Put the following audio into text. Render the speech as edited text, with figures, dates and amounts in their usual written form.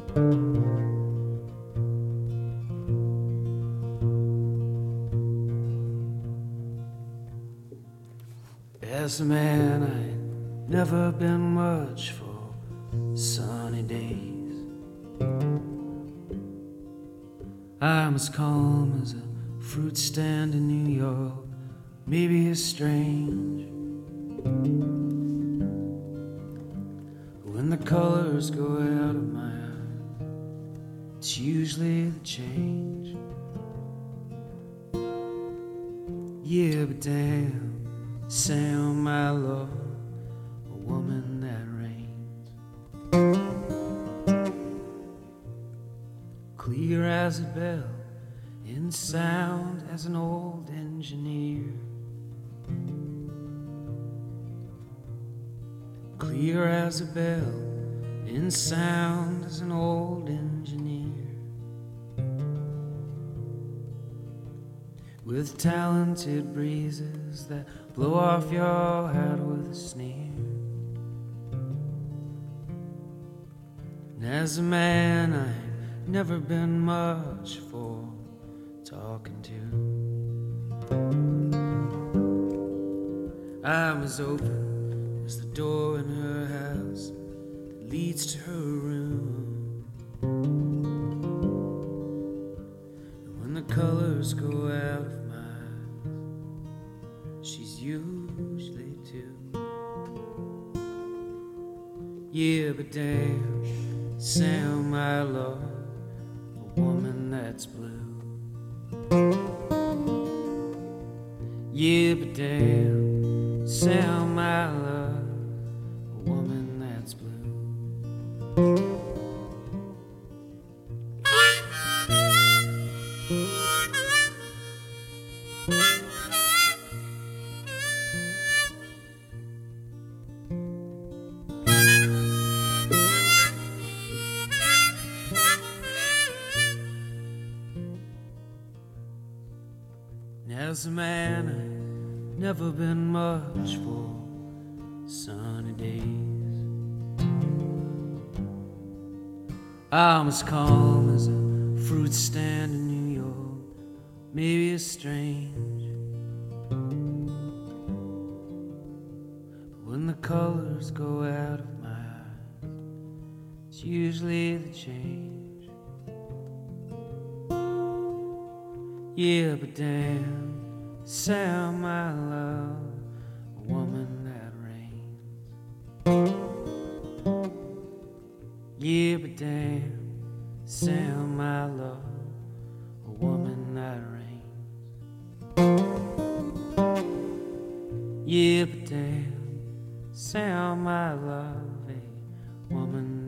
As a man, I'd never been much for sunny days. I'm as calm as a fruit stand in New York, maybe it's strange. When the colors go out of my eyes, it's usually the change. Yeah, but damn, Sam, my love, a woman that reigns. Clear as a bell, in sound as an old engineer. Clear as a bell, in sound as an old engineer. With talented breezes that blow off your hat with a sneer. And as a man, I've never been much for talking to. I'm as open as the door in her house that leads to her room. And when the colors go out of my eyes, she's usually too. Yeah, but damn, Sam, I love a woman that's blue. Yeah, but damn, Sam, I love a woman that's blue. As a man, I've never been much for sunny days. I'm as calm as a fruit stand in New York, maybe it's strange. But when the colors go out of my eyes, it's usually the change. Yeah, but damn, Sam, I love a woman that reigns. Yeah, but damn, Sam, I love a woman that reigns. Yeah, but damn, Sam, I love a woman